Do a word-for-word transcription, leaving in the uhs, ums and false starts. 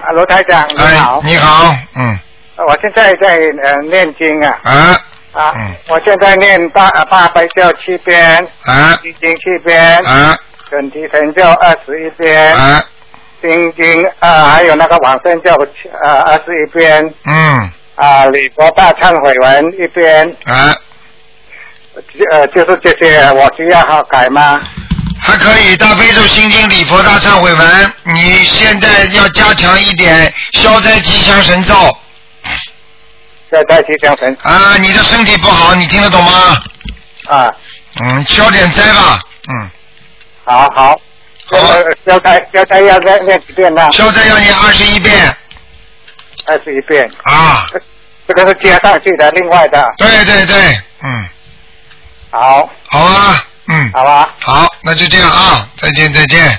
啊，罗台长你好。 哎，你好，嗯。 我现在在呃念经啊。 啊。 啊。 嗯。 我现在念八八百咒七遍。 啊。 心经七遍。 啊。 准提神咒二十一遍。 啊。 心经啊，还有那个往生咒呃二十一遍。 嗯。 啊，礼佛大忏悔文一遍。 啊。 呃，就是这些，我需要好改吗？ 还可以，大悲咒、心经、礼佛大忏悔文，你现在要加强一点消灾吉祥神咒。 消灾吉祥神。 啊，你的身体不好，你听得懂吗？ 啊。 嗯，消点灾吧，嗯。 好好。好。消灾消灾要念念几遍呢？ 消灾要念二十一遍。 二十一遍。 啊。 这个是加上去的，另外的。 对对对，嗯。 好。 好啊，嗯。 好吧。 好，那就这样啊，再见再见。